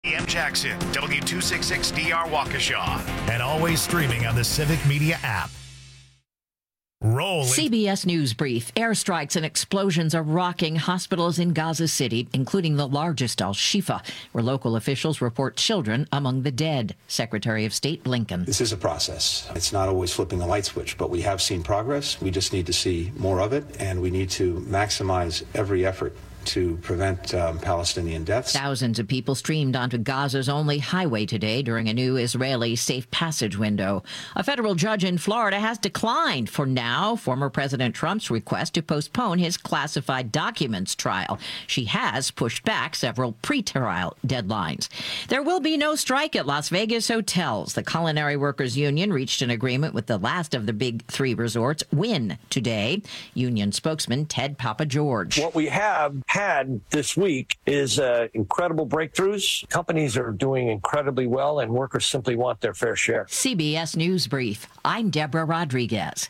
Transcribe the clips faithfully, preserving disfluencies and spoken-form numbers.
E M Jackson, W two sixty-six D R Waukesha, and always streaming on the Civic Media app. Roll. C B S News Brief. Airstrikes and explosions are rocking hospitals in Gaza City, including the largest, Al-Shifa, where local officials report children among the dead. Secretary of State Blinken. This is a process. It's not always flipping a light switch, but we have seen progress. We just need to see more of it, and we need to maximize every effort to prevent um, Palestinian deaths. Thousands of people streamed onto Gaza's only highway today during a new Israeli safe passage window. A federal judge in Florida has declined, for now, former President Trump's request to postpone his classified documents trial. She has pushed back several pre-trial deadlines. There will be no strike at Las Vegas hotels. The Culinary Workers Union reached an agreement with the last of the big three resorts, Wynn, today. Union spokesman Ted Papageorge. What we have had this week is uh, incredible breakthroughs. Companies are doing incredibly well, and workers simply want their fair share. C B S News Brief. I'm Deborah Rodriguez.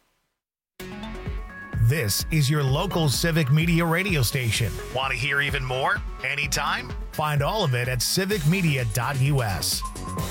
This is your local Civic Media radio station. Want to hear even more? Anytime? Find all of it at civic media dot u s.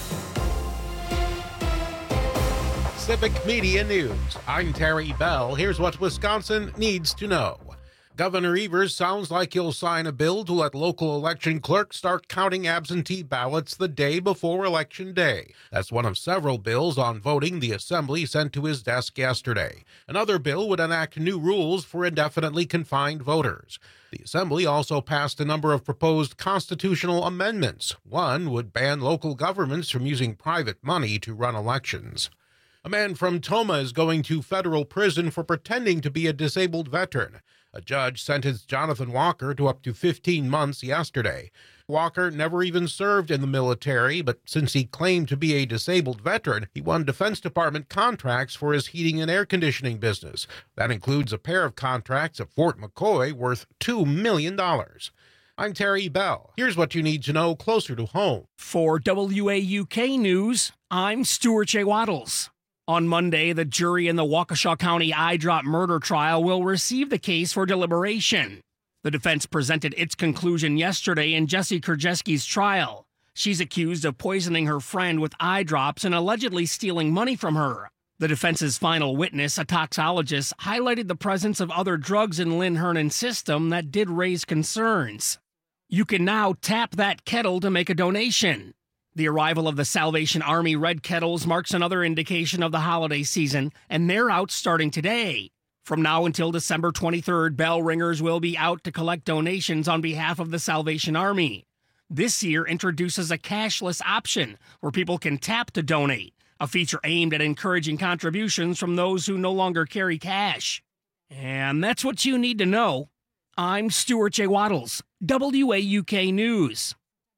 Civic Media News. I'm Terry Bell. Here's what Wisconsin needs to know. Governor Evers sounds like he'll sign a bill to let local election clerks start counting absentee ballots the day before Election Day. That's one of several bills on voting the Assembly sent to his desk yesterday. Another bill would enact new rules for indefinitely confined voters. The Assembly also passed a number of proposed constitutional amendments. One would ban local governments from using private money to run elections. A man from Toma is going to federal prison for pretending to be a disabled veteran. A judge sentenced Jonathan Walker to up to fifteen months yesterday. Walker never even served in the military, but since he claimed to be a disabled veteran, he won Defense Department contracts for his heating and air conditioning business. That includes a pair of contracts at Fort McCoy worth two million dollars. I'm Terry Bell. Here's what you need to know closer to home. For W A U K News, I'm Stuart J. Waddles. On Monday, the jury in the Waukesha County eye drop murder trial will receive the case for deliberation. The defense presented its conclusion yesterday in Jessie Krajewski's trial. She's accused of poisoning her friend with eye drops and allegedly stealing money from her. The defense's final witness, a toxologist, highlighted the presence of other drugs in Lynn Hernan's system that did raise concerns. You can now tap that kettle to make a donation. The arrival of the Salvation Army Red Kettles marks another indication of the holiday season, and they're out starting today. From now until December twenty-third, bell ringers will be out to collect donations on behalf of the Salvation Army. This year introduces a cashless option where people can tap to donate, a feature aimed at encouraging contributions from those who no longer carry cash. And that's what you need to know. I'm Stuart J. Waddles, W A U K News.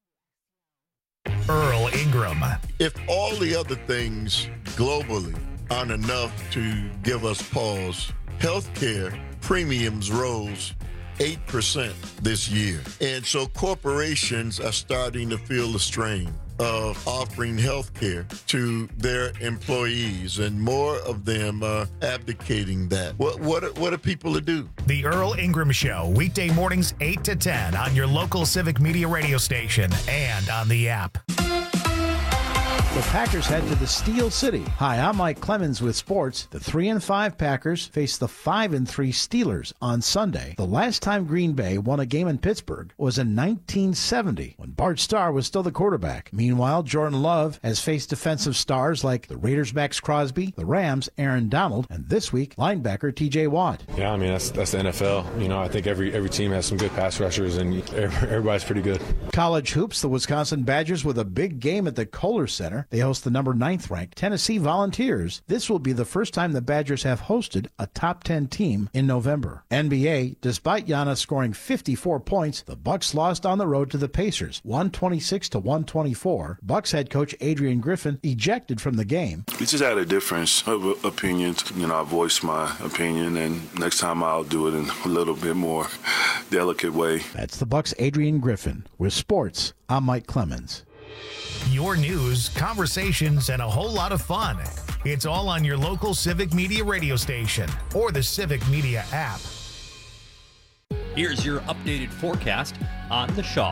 Earl Ingram. If all the other things globally aren't enough to give us pause, healthcare premiums rose eight percent this year. And so corporations are starting to feel the strain of offering health care to their employees, and more of them are abdicating that. What what what are people to do? The Earl Ingram Show, weekday mornings eight to ten on your local Civic Media radio station and on the app. The Packers head to the Steel City. Hi, I'm Mike Clemens with sports. The three and five Packers face the five and three Steelers on Sunday. The last time Green Bay won a game in Pittsburgh was in nineteen seventy when Bart Starr was still the quarterback. Meanwhile, Jordan Love has faced defensive stars like the Raiders' Max Crosby, the Rams' Aaron Donald, and this week, linebacker T J Watt. Yeah, I mean, that's that's the N F L. You know, I think every every team has some good pass rushers, and everybody's pretty good. College hoops, the Wisconsin Badgers with a big game at the Kohler Center. They host the number ninth ranked Tennessee Volunteers. This will be the first time the Badgers have hosted a top ten team in November. N B A, despite Giannis scoring fifty-four points, the Bucks lost on the road to the Pacers, one twenty-six to one twenty-four. Bucks head coach Adrian Griffin ejected from the game. We just had a difference of opinions. You know, I voiced my opinion, and next time I'll do it in a little bit more delicate way. That's the Bucks' Adrian Griffin. With sports, I'm Mike Clemens. Your news, conversations, and a whole lot of fun. It's all on your local Civic Media radio station or the Civic Media app. Here's your updated forecast on the Shaw.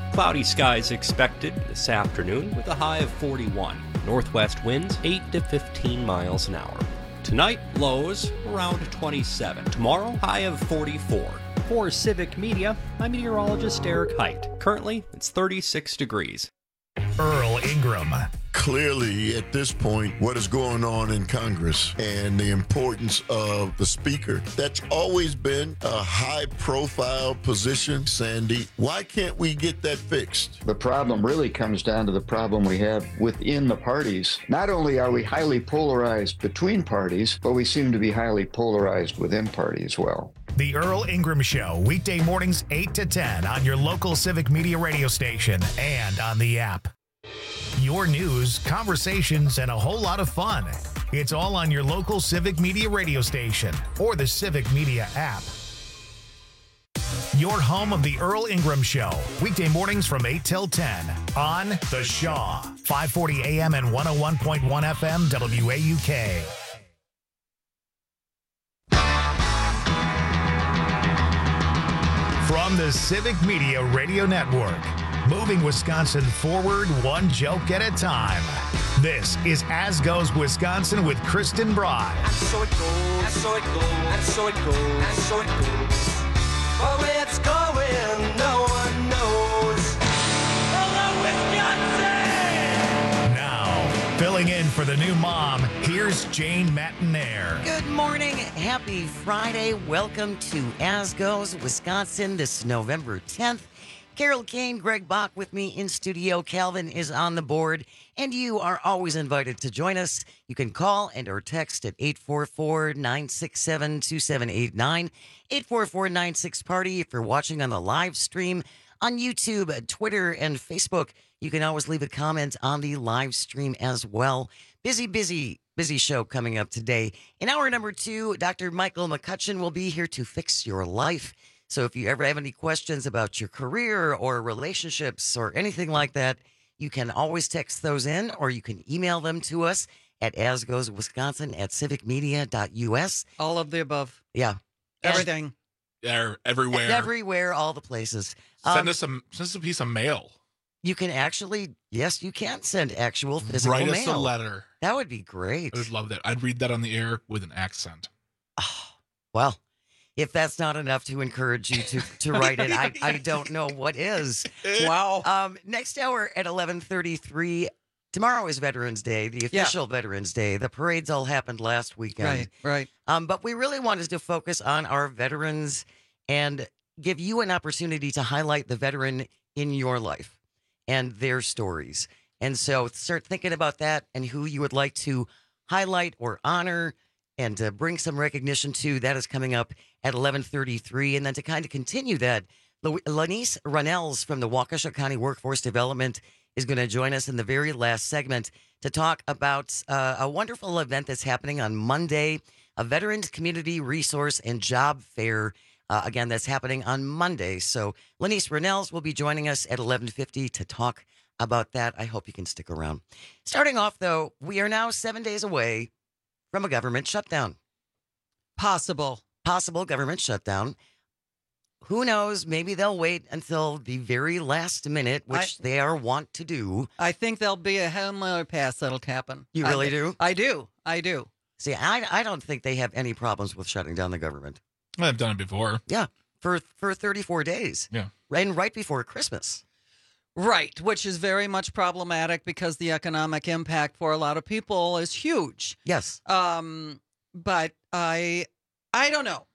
Cloudy skies expected this afternoon with a high of forty-one. Northwest winds eight to fifteen miles an hour. Tonight, lows around twenty-seven. Tomorrow, high of forty-four. For Civic Media, I'm meteorologist Eric Height. Currently, it's thirty-six degrees. Earl Ingram. Clearly, at this point, what is going on in Congress and the importance of the speaker, that's always been a high-profile position, Sandy. Why can't we get that fixed? The problem really comes down to the problem we have within the parties. Not only are we highly polarized between parties, but we seem to be highly polarized within party as well. The Earl Ingram Show, weekday mornings eight to ten on your local Civic Media radio station and on the app. Your news, conversations, and a whole lot of fun. It's all on your local Civic Media radio station or the Civic Media app. Your home of the Earl Ingram Show, weekday mornings from eight till ten on The Shaw, five forty A M and one oh one point one F M W A U K. From the Civic Media Radio Network, moving Wisconsin forward one joke at a time. This is As Goes Wisconsin with Kristen Broad. And so it goes, and so it goes, and so it goes, and so it goes. But where it's going, no one knows. Hello, Wisconsin! Now, filling in for the new mom, here's Jane Matinaire. Good morning. Happy Friday. Welcome to As Goes Wisconsin this November tenth. Carol Kane, Greg Bach with me in studio. Calvin is on the board, and you are always invited to join us. You can call and or text at eight four four, nine six seven, two seven eight nine, eight four four, nine six party. If you're watching on the live stream on YouTube, Twitter, and Facebook, you can always leave a comment on the live stream as well. Busy, busy, busy show coming up today. In hour number two, Doctor Michael McCutcheon will be here to fix your life. So if you ever have any questions about your career or relationships or anything like that, you can always text those in, or you can email them to us at asgoeswisconsin at civicmedia dot U S. All of the above. Yeah. Everything. They're everywhere. Everywhere, all the places. Send Um, us a send us a piece of mail. You can actually, yes, you can send actual physical Write mail. us a letter. That would be great. I would love that. I'd read that on the air with an accent. Well, if that's not enough to encourage you to, to write it, I, I don't know what is. Wow. Um, next hour at eleven thirty-three, tomorrow is Veterans Day, the official yeah. Veterans Day. The parades all happened last weekend. Right, right. Um, but we really wanted to focus on our veterans and give you an opportunity to highlight the veteran in your life and their stories. And so start thinking about that and who you would like to highlight or honor and to bring some recognition to. That is coming up at eleven thirty-three. And then to kind of continue that, Lanice Runnels from the Waukesha County Workforce Development is going to join us in the very last segment to talk about uh, a wonderful event that's happening on Monday, a Veterans Community Resource and Job Fair. Uh, again, that's happening on Monday. So Lanice Runnels will be joining us at eleven fifty to talk about that. I hope you can stick around. Starting off, though, we are now seven days away from a government shutdown. Possible. Possible government shutdown. Who knows? Maybe they'll wait until the very last minute, which I, they are wont to do. I think there'll be a Hail Mary pass that'll happen. You really I, do? I do. I do. See, I, I don't think they have any problems with shutting down the government. I've done it before. Yeah, for for thirty-four days. Yeah. And right before Christmas. Right, which is very much problematic because the economic impact for a lot of people is huge. Yes. Um, but I I don't know.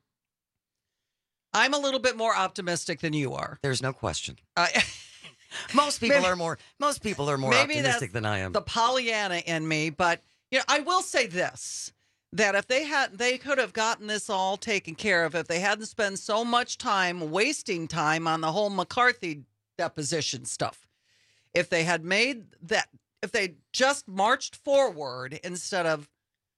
I'm a little bit more optimistic than you are. There's no question. Uh, most people maybe, are more most people are more maybe optimistic that's than I am. The Pollyanna in me, but you know, I will say this. That if they had, they could have gotten this all taken care of if they hadn't spent so much time wasting time on the whole McCarthy deposition stuff. If they had made that, if they just marched forward instead of,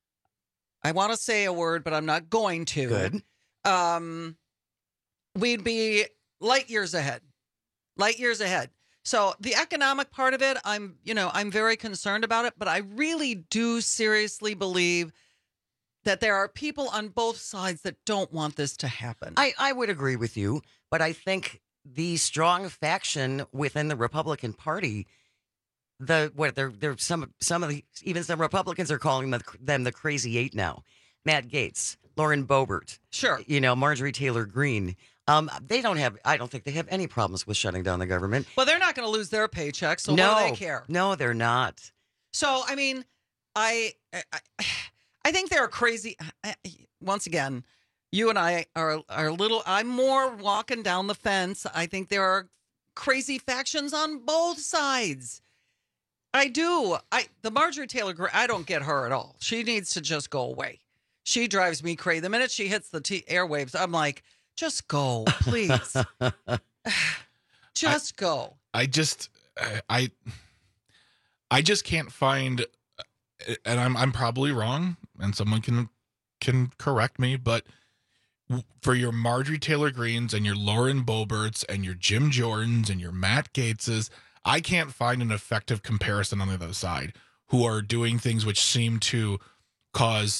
I want to say a word, but I'm not going to. Good. Um, we'd be light years ahead, light years ahead. So the economic part of it, I'm, you know, I'm very concerned about it, but I really do seriously believe that there are people on both sides that don't want this to happen. I, I would agree with you, but I think the strong faction within the Republican Party, the what they're they're some some of the even some Republicans are calling them, them the Crazy Eight now. Matt Gaetz, Lauren Boebert, sure, you know, Marjorie Taylor Greene. Um, they don't have. I don't think they have any problems with shutting down the government. Well, they're not going to lose their paycheck, so no, what do they care? No, they're not. So, I mean, I, I, I think they're crazy. Once again, you and I are are a little. I'm more walking down the fence. I think there are crazy factions on both sides. I do. I the Marjorie Taylor Greene. I don't get her at all. She needs to just go away. She drives me crazy. The minute she hits the t- airwaves, I'm like, just go, please. just I, go. I just, I, I just can't find, and I'm I'm probably wrong, and someone can can correct me, but for your Marjorie Taylor Greenes and your Lauren Boeberts and your Jim Jordans and your Matt Gaetzes, I can't find an effective comparison on the other side who are doing things which seem to cause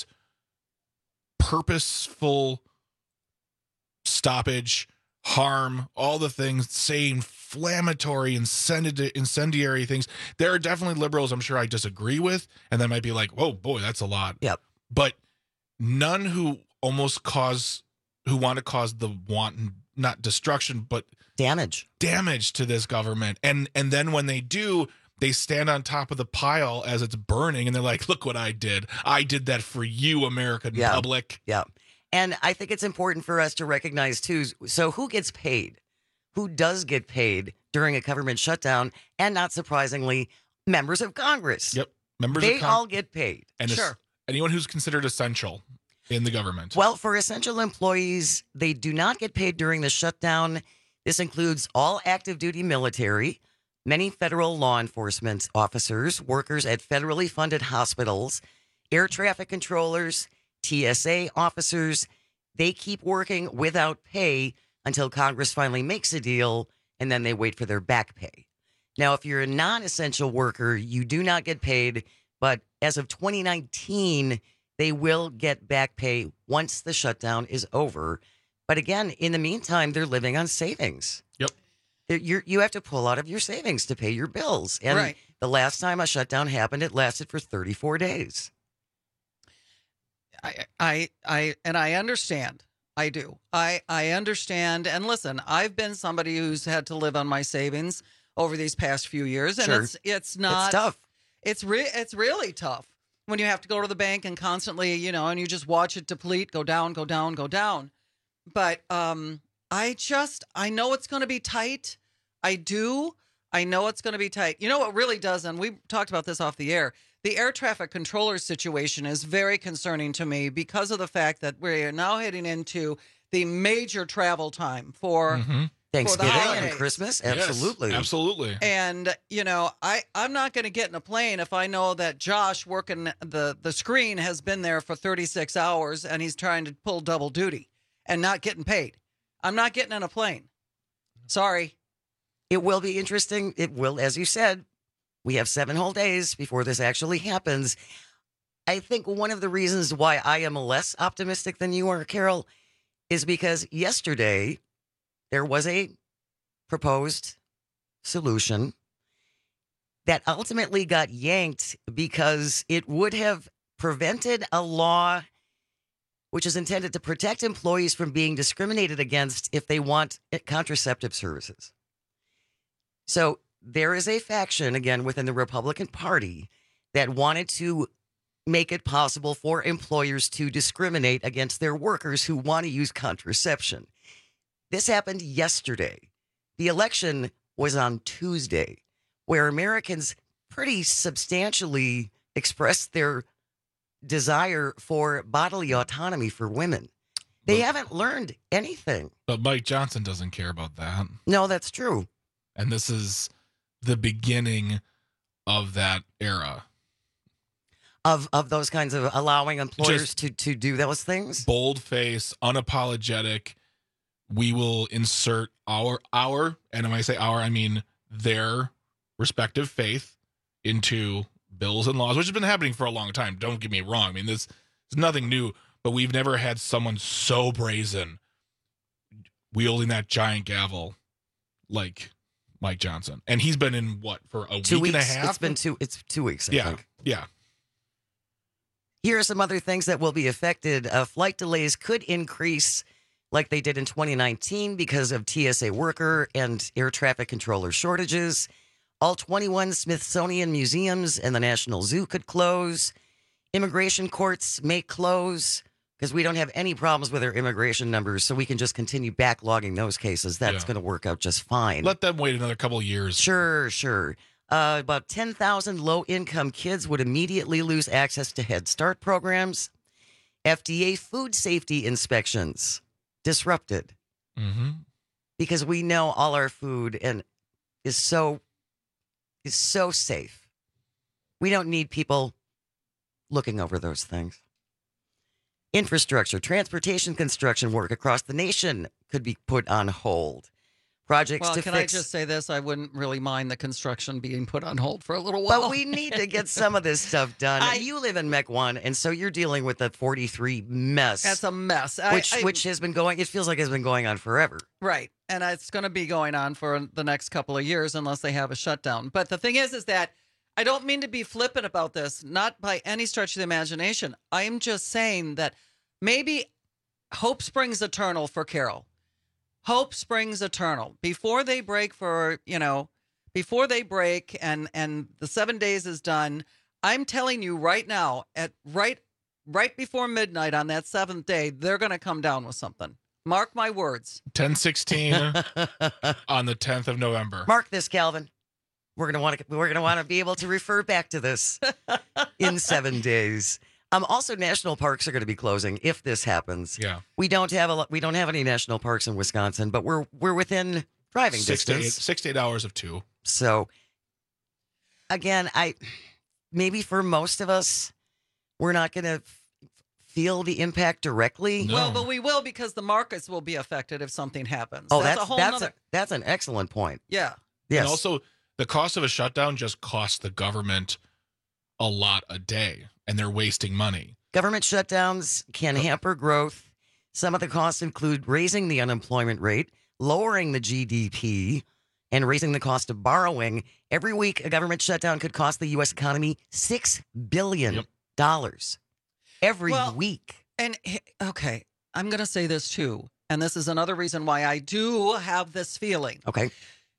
purposeful stoppage, harm, all the things, say inflammatory, incendi- incendiary things. There are definitely liberals I'm sure I disagree with, and that might be like, oh boy, that's a lot. Yep. But none who almost cause, who want to cause the wanton, not destruction, but damage, damage to this government. And and then when they do, they stand on top of the pile as it's burning, and they're like, look what I did. I did that for you, American yeah. public. Yeah. And I think it's important for us to recognize, too, so who gets paid? Who does get paid during a government shutdown? And not surprisingly, members of Congress. Yep. Members they of Con- all get paid. And sure. Anyone who's considered essential in the government. Well, for essential employees, they do not get paid during the shutdown. This includes all active duty military, many federal law enforcement officers, workers at federally funded hospitals, air traffic controllers, T S A officers. They keep working without pay until Congress finally makes a deal, and then they wait for their back pay. Now, if you're a non-essential worker, you do not get paid, but as of twenty nineteen, they will get back pay once the shutdown is over. But again, in the meantime, they're living on savings. Yep. You're, you have to pull out of your savings to pay your bills. And right. the last time a shutdown happened, it lasted for thirty-four days. I, I, I, and I understand. I do. I, I understand. And listen, I've been somebody who's had to live on my savings over these past few years, and Sure. it's it's not It's tough. It's re- it's really tough when you have to go to the bank and constantly, you know, and you just watch it deplete, go down, go down, go down. But um, I just I know it's going to be tight. I do. I know it's going to be tight. You know what really does, and we talked about this off the air. The air traffic controller situation is very concerning to me because of the fact that we're now heading into the major travel time for mm-hmm. Thanksgiving for and Christmas. Absolutely. Yes, absolutely. And, you know, I, I'm not going to get in a plane if I know that Josh working the, the screen has been there for thirty-six hours and he's trying to pull double duty and not getting paid. I'm not getting in a plane. Sorry. It will be interesting. It will, as you said, we have seven whole days before this actually happens. I think one of the reasons why I am less optimistic than you are, Carol, is because yesterday there was a proposed solution that ultimately got yanked because it would have prevented a law which is intended to protect employees from being discriminated against if they want contraceptive services. So there is a faction, again, within the Republican Party that wanted to make it possible for employers to discriminate against their workers who want to use contraception. This happened yesterday. The election was on Tuesday, where Americans pretty substantially expressed their desire for bodily autonomy for women. They But- haven't learned anything. But Mike Johnson doesn't care about that. No, that's true. And this is the beginning of that era. Of of those kinds of allowing employers Just- to, to do those things. Bold face, unapologetic. We will insert our our, and when I say our, I mean their respective faith into bills and laws, which has been happening for a long time. Don't get me wrong. I mean, this is nothing new, but we've never had someone so brazen wielding that giant gavel like Mike Johnson. And he's been in what, for a two week weeks. and a half? It's been two. It's two weeks. I yeah. think. Yeah. Here are some other things that will be affected. Uh, flight delays could increase like they did in twenty nineteen because of T S A worker and air traffic controller shortages. All twenty-one Smithsonian museums and the National Zoo could close. Immigration courts may close because we don't have any problems with our immigration numbers, so we can just continue backlogging those cases. That's Yeah. going to work out just fine. Let them wait another couple of years. Sure, sure. Uh, about ten thousand low-income kids would immediately lose access to Head Start programs. F D A food safety inspections disrupted Mm-hmm. because we know all our food and is so is so safe. We don't need people looking over those things. Infrastructure, transportation, construction work across the nation could be put on hold. Projects Well, to can fix. I just say this? I wouldn't really mind the construction being put on hold for a little while. But we need to get some of this stuff done. I- you live in Mech One, and so you're dealing with the forty-three mess. That's a mess. I- which I- which has been going. It feels like it's been going on forever. Right. And it's going to be going on for the next couple of years unless they have a shutdown. But the thing is, is that I don't mean to be flippant about this, not by any stretch of the imagination. I'm just saying that maybe hope springs eternal for Carol. Hope springs eternal. Before they break for, you know, before they break and and the seven days is done, I'm telling you right now, at right right before midnight on that seventh day, they're going to come down with something. Mark my words. ten sixteen on the tenth of November. Mark this, Calvin. We're gonna want to. We're gonna want to be able to refer back to this in seven days. Um. Also, national parks are going to be closing if this happens. Yeah. We don't have a. lo- We don't have any national parks in Wisconsin, but we're we're within driving Six to, eight, distance. six to eight hours of two. So, again, I maybe for most of us, we're not going to feel the impact directly. Well, but we will because the markets will be affected if something happens. Oh, that's, that's a whole that's nother. a, that's an excellent point. Yeah. Yes. And also, the cost of a shutdown just costs the government a lot a day, and they're wasting money. Government shutdowns can hamper growth. Some of the costs include raising the unemployment rate, lowering the G D P, and raising the cost of borrowing. Every week, a government shutdown could cost the U S economy six billion dollars. Every Well, week. And h- okay, I'm going to say this too. And this is another reason why I do have this feeling. Okay.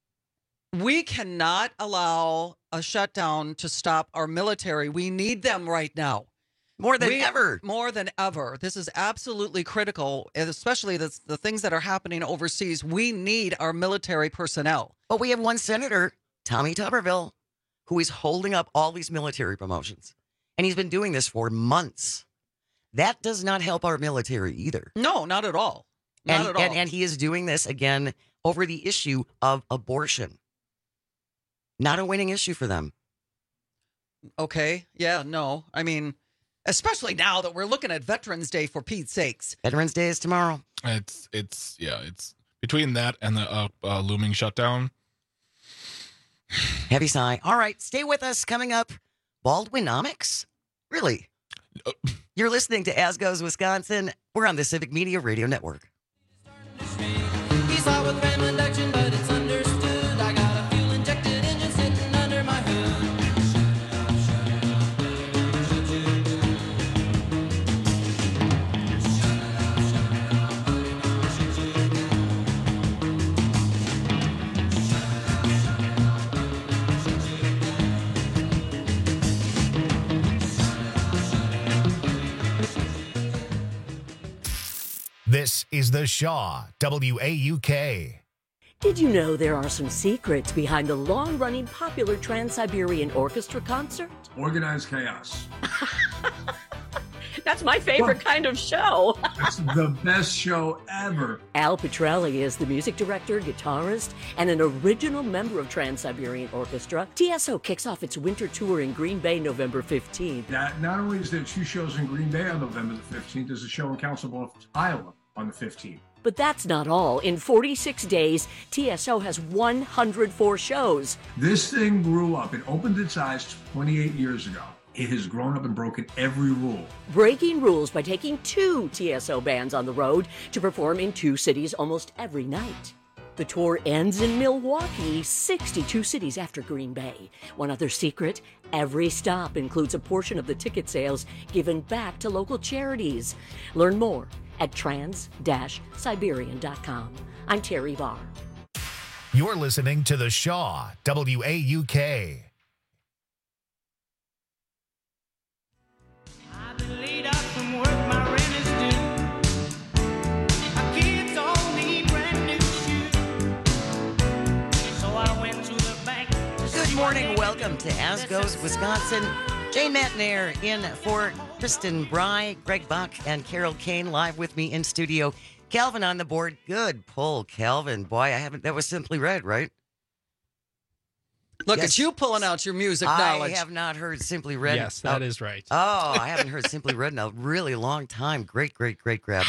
We cannot allow a shutdown to stop our military. We need them right now. More than We- ever. More than ever. This is absolutely critical, and especially the, the things that are happening overseas. We need our military personnel. But we have one senator, Tommy Tuberville, who is holding up all these military promotions. And he's been doing this for months. That does not help our military either. No, not at all. Not and, at all. And, and he is doing this again over the issue of abortion. Not a winning issue for them. Okay. Yeah, no. I mean, especially now that we're looking at Veterans Day, for Pete's sakes. Veterans Day is tomorrow. It's it's yeah, it's between that and the uh, uh, looming shutdown. Heavy sigh. All right, stay with us. Coming up, Baldwinomics? Really? You're listening to As Goes Wisconsin. We're on the Civic Media Radio Network. He's out with Raymond action, but it's understood. I got a fuel injected engine sitting under my hood. This is the Shaw W A U K. Did you know there are some secrets behind the long-running popular Trans-Siberian Orchestra concert? Organized chaos. That's my favorite kind of show. It's the best show ever. Al Petrelli is the music director, guitarist, and an original member of Trans-Siberian Orchestra. T S O kicks off its winter tour in Green Bay November fifteenth. Not, not only is there two shows in Green Bay on November the fifteenth, there's a show in Council Bluffs, Iowa on the fifteenth. But that's not all. In forty-six days, T S O has one hundred four shows. This thing grew up. It opened its eyes twenty-eight years ago. It has grown up and broken every rule. Breaking rules by taking two T S O bands on the road to perform in two cities almost every night. The tour ends in Milwaukee, sixty-two cities after Green Bay. One other secret, every stop includes a portion of the ticket sales given back to local charities. Learn more at trans siberian dot com. I'm Terry Barr. You're listening to The Shaw, W A U K. Good morning. Welcome to As Goes Wisconsin. Jane Matnair in for Kristen Bry, Greg Buck, and Carol Kane live with me in studio. Calvin on the board. Good pull, Calvin. Boy, I haven't. That was Simply Red, right? Look Yes. at you pulling out your music I knowledge. have not heard Simply Red. Yes, that oh, is right. Oh, I haven't heard Simply Red in a really long time. Great, great, great grab.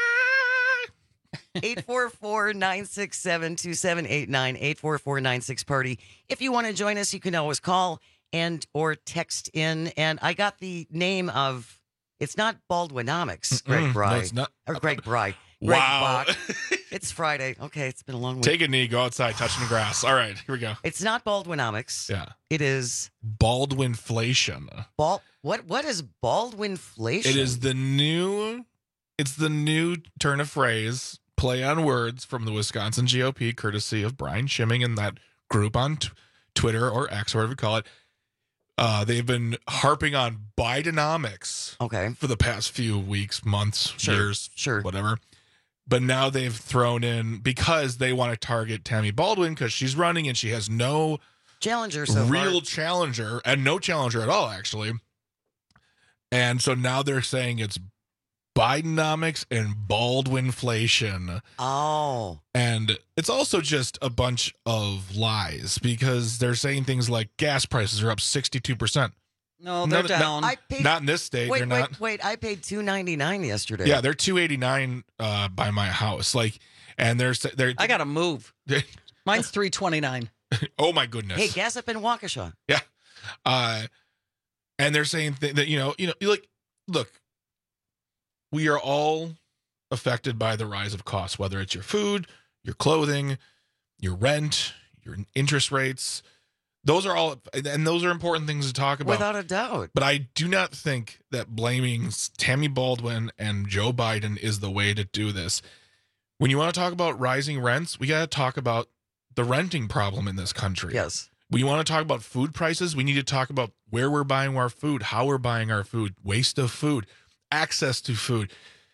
eight four four, nine six seven, two seven eight nine, eight four four, nine six party. If you want to join us, you can always call and or text in. And I got the name of, it's not Baldwinomics, Greg Mm-mm, Bry. no, it's not. Or Greg Bry. Greg Wow. Bach. It's Friday. Okay, it's been a long week. Take a knee, go outside, touching the grass. All right, here we go. It's not Baldwinomics. Yeah. It is Baldwinflation. Bald. What? What is Baldwinflation? It is the new, it's the new turn of phrase, play on words from the Wisconsin G O P, courtesy of Brian Schimming and that group on t- Twitter or X, or whatever you call it. Uh, they've been harping on Bidenomics okay. for the past few weeks, months, Sure, years, sure. whatever. But now they've thrown in, because they want to target Tammy Baldwin because she's running and she has no Challenger so real far. challenger and no challenger at all, actually. And so now they're saying it's Bidenomics and Baldwinflation. Oh. And it's also just a bunch of lies, because they're saying things like gas prices are up sixty-two percent. No, they're Not- down. I paid, Not in this state. Wait, they're wait, not. wait. I paid two ninety-nine yesterday. Yeah, they're two eighty-nine uh, by my house. Like, and they're they're. I gotta move. Mine's three twenty-nine. Oh my goodness. Hey, gas up in Waukesha. Yeah. Uh, and they're saying th- that, you know, you know, like, look, we are all affected by the rise of costs, whether it's your food, your clothing, your rent, your interest rates. Those are all, and those are important things to talk about. Without a doubt. But I do not think that blaming Tammy Baldwin and Joe Biden is the way to do this. When you want to talk about rising rents, we got to talk about the renting problem in this country. Yes. When you want to talk about food prices, we need to talk about where we're buying our food, how we're buying our food, waste of food, access to food.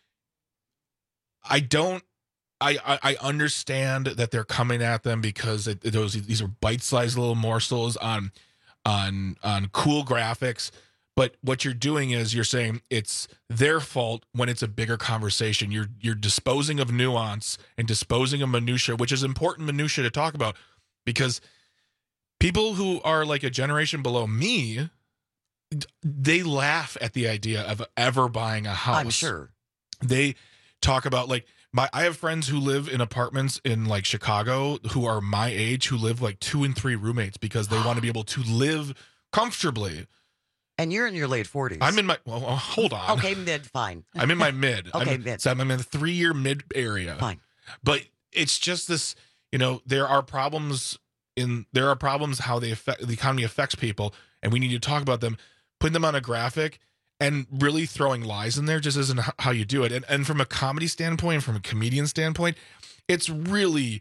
I don't, I, I, I understand that they're coming at them because it, those these are bite-sized little morsels on, on, on cool graphics. But what you're doing is you're saying it's their fault when it's a bigger conversation. You're you're disposing of nuance and disposing of minutia, which is important minutia to talk about, because people who are like a generation below me, they laugh at the idea of ever buying a house. I'm sure. They talk about like my I have friends who live in apartments in like Chicago who are my age, who live like two and three roommates because they want to be able to live comfortably. And you're in your late forties. I'm in my well, well, hold on. Okay, mid, fine. I'm in my mid. Okay, I'm, mid. So I'm in the three year mid area. Fine. But it's just this, you know, there are problems in there are problems how they affect the economy affects people, and we need to talk about them. Putting them on a graphic and really throwing lies in there just isn't h- how you do it. And and from a comedy standpoint, from a comedian standpoint, it's really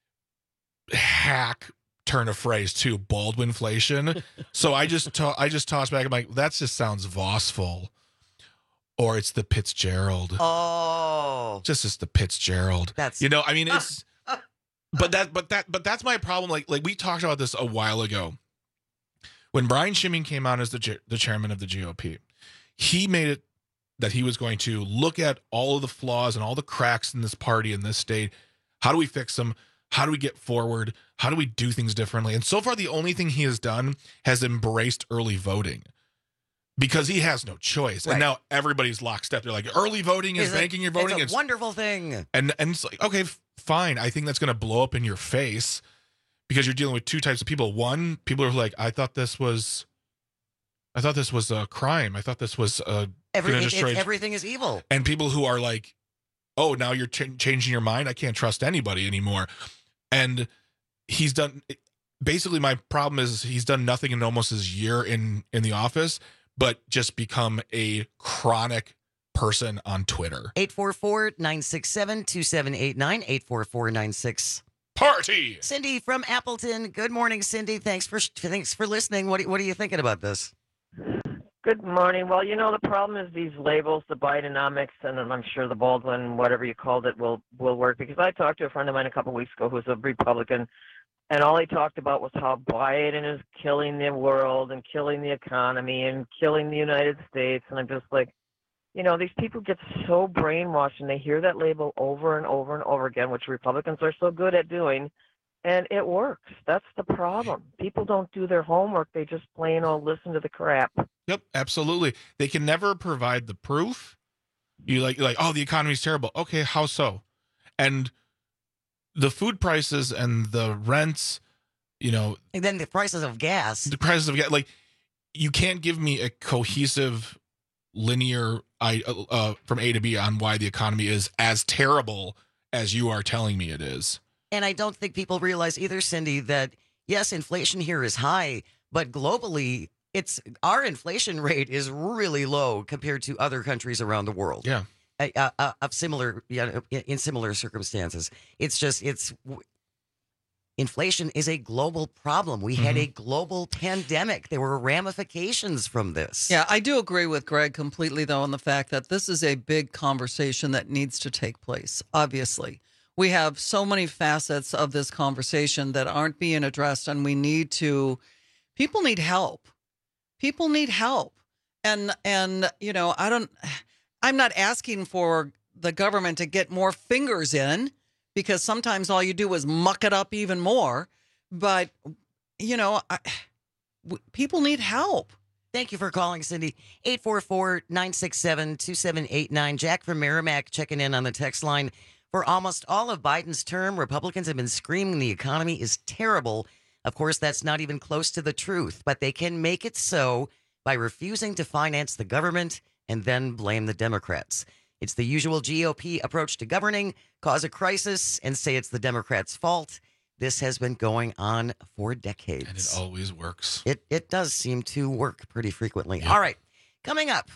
hack turn of phrase too, Baldwinflation. So I just to- I just toss back. I'm like, that just sounds Vossful, or it's the Fitzgerald. Oh, just just the Fitzgerald. That's you know. I mean, it's but that but that but that's my problem. Like like we talked about this a while ago when Brian Schimming came on as the G- the chairman of the G O P. He made it that he was going to look at all of the flaws and all the cracks in this party in this state. How do we fix them? How do we get forward? How do we do things differently? And so far, the only thing he has done has embraced early voting because he has no choice. Right. And now everybody's lockstep. They're like, early voting is It's a- banking your voting. It's a wonderful thing. And, and it's like, okay, f- fine. I think that's going to blow up in your face because you're dealing with two types of people. One, people are like, I thought this was, I thought this was a crime. I thought this was a Every, gonna it- destroy. it- everything is evil. And people who are like, oh, now you're ch- changing your mind. I can't trust anybody anymore. And he's done basically my problem is he's done nothing in almost his year in in the office, but just become a chronic person on Twitter. eight four four, nine six seven, two seven eight nine, eight four four nine six. Party. Cindy from Appleton. Good morning, Cindy. Thanks for thanks for listening. What, what are you thinking about this? Good morning. Well, you know, the problem is these labels, the Bidenomics, and I'm sure the Baldwin, whatever you called it, will will work. Because I talked to a friend of mine a couple of weeks ago who's a Republican, and all he talked about was how Biden is killing the world and killing the economy and killing the United States. And I'm just like, you know, these people get so brainwashed, and they hear that label over and over and over again, which Republicans are so good at doing, and it works. That's the problem. People don't do their homework. They just plain old listen to the crap. Yep, absolutely. They can never provide the proof. You like, you're like, oh, the economy's terrible. Okay, how so? And the food prices and the rents, you know, and then the prices of gas. The prices of gas, like, you can't give me a cohesive, linear, I uh, from A to B on why the economy is as terrible as you are telling me it is. And I don't think people realize either, Cindy, that yes, inflation here is high, but globally, it's our inflation rate is really low compared to other countries around the world. Yeah, uh, uh, of similar, yeah, in similar circumstances. It's just it's inflation is a global problem. We mm-hmm. had a global pandemic. There were ramifications from this. Yeah, I do agree with Greg completely, though, on the fact that this is a big conversation that needs to take place. Obviously, we have so many facets of this conversation that aren't being addressed, and we need to. People need help. People need help. And, and you know, I don't, I'm not asking for the government to get more fingers in, because sometimes all you do is muck it up even more. But, you know, I, w- people need help. Thank you for calling, Cindy. eight four four, nine six seven, two seven eight nine. Jack from Merrimack checking in on the text line. For almost all of Biden's term, Republicans have been screaming the economy is terrible. Of course, that's not even close to the truth, but they can make it so by refusing to finance the government and then blame the Democrats. It's the usual G O P approach to governing, cause a crisis, and say it's the Democrats' fault. This has been going on for decades. And it always works. It it does seem to work pretty frequently. Yep. All right, coming up,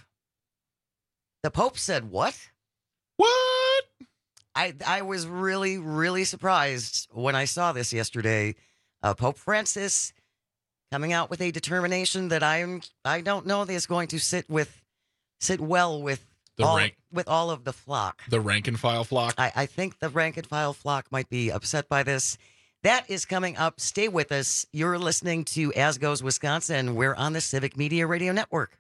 the Pope said what? What? I, I was really, really surprised when I saw this yesterday. Uh, Pope Francis coming out with a determination that I'm I don't know that is going to sit with sit well with the all, rank, with all of the flock. The rank and file flock. I, I think the rank and file flock might be upset by this. That is coming up. Stay with us. You're listening to As Goes Wisconsin. We're on the Civic Media Radio Network.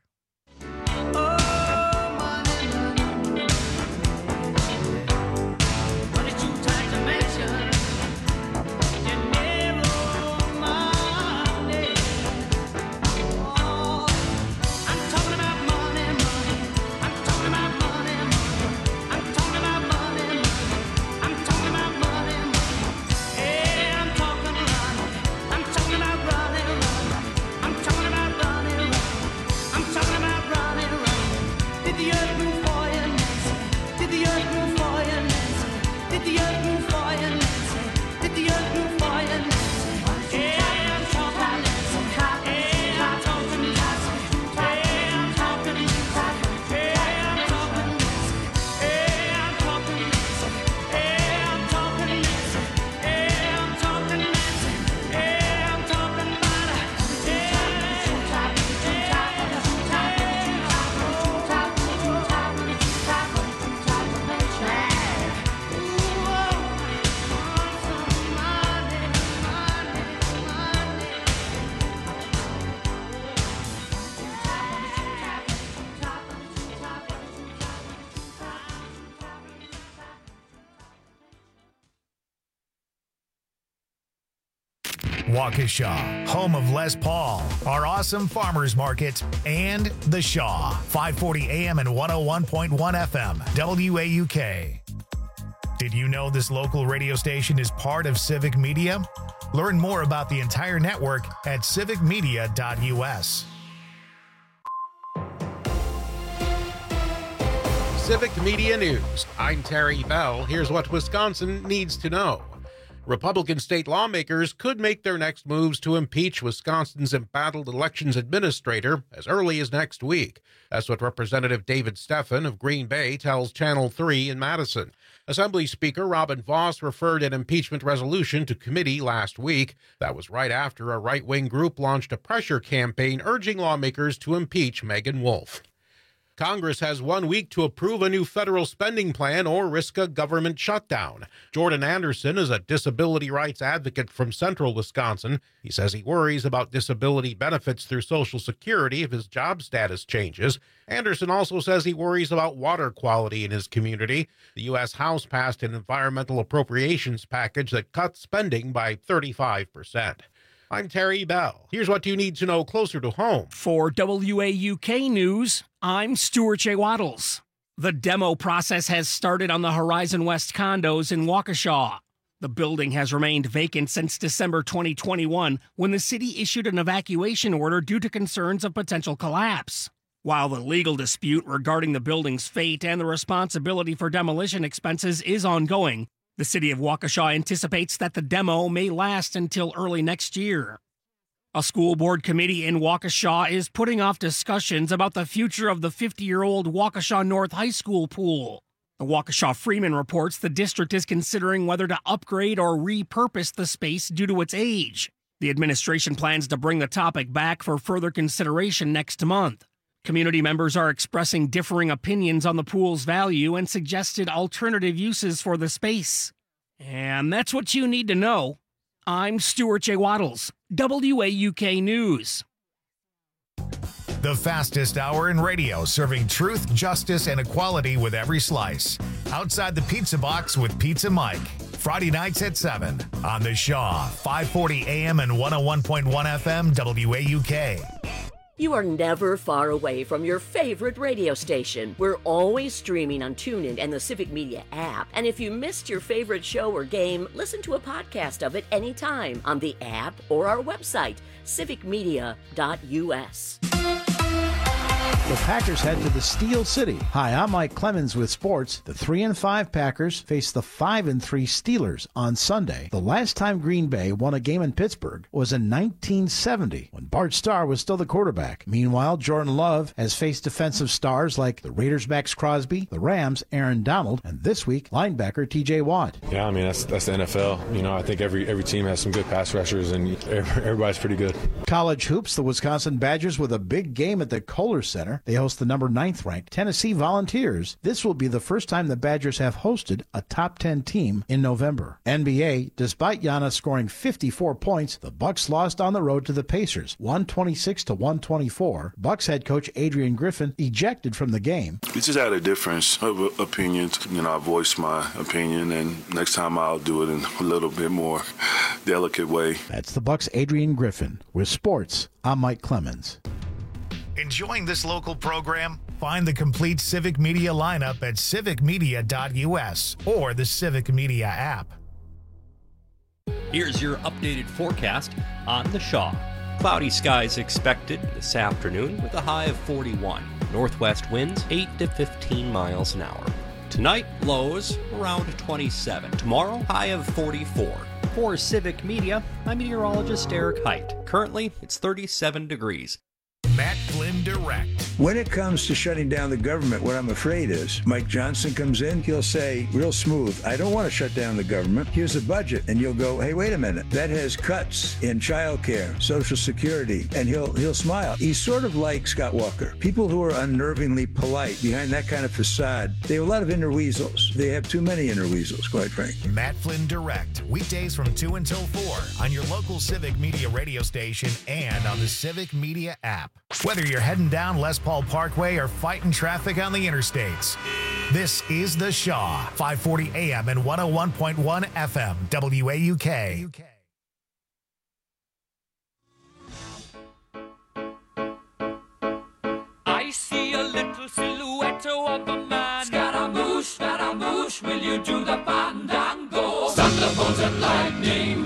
Waukesha, home of Les Paul, our awesome farmers market, and The Shaw, five forty A M and one oh one point one F M, W A U K. Did you know this local radio station is part of Civic Media? Learn more about the entire network at civic media dot U S. Civic Media News. I'm Terry Bell. Here's what Wisconsin needs to know. Republican state lawmakers could make their next moves to impeach Wisconsin's embattled elections administrator as early as next week. That's what Representative David Steffen of Green Bay tells Channel three in Madison. Assembly Speaker Robin Vos referred an impeachment resolution to committee last week. That was right after a right-wing group launched a pressure campaign urging lawmakers to impeach Megan Wolfe. Congress has one week to approve a new federal spending plan or risk a government shutdown. Jordan Anderson is a disability rights advocate from central Wisconsin. He says he worries about disability benefits through Social Security if his job status changes. Anderson also says he worries about water quality in his community. The U S House passed an environmental appropriations package that cuts spending by thirty-five percent. I'm Terry Bell. Here's what you need to know closer to home. For W A U K News, I'm Stuart J. Waddles. The demo process has started on the Horizon West condos in Waukesha. The building has remained vacant since December twenty twenty-one, when the city issued an evacuation order due to concerns of potential collapse. While the legal dispute regarding the building's fate and the responsibility for demolition expenses is ongoing, the city of Waukesha anticipates that the demo may last until early next year. A school board committee in Waukesha is putting off discussions about the future of the fifty-year-old Waukesha North High School pool. The Waukesha Freeman reports the district is considering whether to upgrade or repurpose the space due to its age. The administration plans to bring the topic back for further consideration next month. Community members are expressing differing opinions on the pool's value and suggested alternative uses for the space. And that's what you need to know. I'm Stuart J. Waddles, W A U K News. The fastest hour in radio, serving truth, justice, and equality with every slice. Outside the Pizza Box with Pizza Mike. Friday nights at seven on The Shaw, five forty A M and one oh one point one F M, W A U K. You are never far away from your favorite radio station. We're always streaming on TuneIn and the Civic Media app. And if you missed your favorite show or game, listen to a podcast of it anytime on the app or our website, civic media dot U S. The Packers head to the Steel City. Hi, I'm Mike Clemens with sports. The three and five Packers face the five and three Steelers on Sunday. The last time Green Bay won a game in Pittsburgh was in nineteen seventy, when Bart Starr was still the quarterback. Meanwhile, Jordan Love has faced defensive stars like the Raiders' Max Crosby, the Rams' Aaron Donald, and this week, linebacker T J Watt. Yeah, I mean, that's that's the N F L. You know, I think every every team has some good pass rushers, and everybody's pretty good. College hoops, the Wisconsin Badgers with a big game at the Kohler Center. They host the number ninth ranked Tennessee Volunteers. This will be the first time the Badgers have hosted a top ten team in November. N B A, despite Giannis scoring fifty-four points, the Bucks lost on the road to the Pacers, one twenty-six to one twenty-four. Bucks head coach Adrian Griffin ejected from the game. We just had a difference of opinions. You know, I voiced my opinion, and next time I'll do it in a little bit more delicate way. That's the Bucks' Adrian Griffin. With sports, I'm Mike Clemens. Enjoying this local program? Find the complete Civic Media lineup at civic media dot U S or the Civic Media app. Here's your updated forecast on The Shaw. Cloudy skies expected this afternoon with a high of forty-one. Northwest winds eight to fifteen miles an hour. Tonight, lows around twenty-seven. Tomorrow, high of forty-four. For Civic Media, I'm meteorologist Eric Height. Currently, it's thirty-seven degrees. Matt Flynn Direct. When it comes to shutting down the government, what I'm afraid is Mike Johnson comes in, he'll say real smooth, I don't want to shut down the government. Here's a budget. And you'll go, hey, wait a minute. That has cuts in childcare, Social Security. And he'll he'll smile. He's sort of like Scott Walker. People who are unnervingly polite behind that kind of facade, they have a lot of inner weasels. They have too many inner weasels, quite frankly. Matt Flynn Direct. Weekdays from two until four on your local Civic Media radio station and on the Civic Media app. Whether you're heading down Les Paul Parkway or fighting traffic on the interstates, this is The Shaw, five forty A M and one oh one point one F M, W A U K. I see a little silhouette of a man. Scaramouche, Scaramouche, will you do the fandango? Thunderbolt and lightning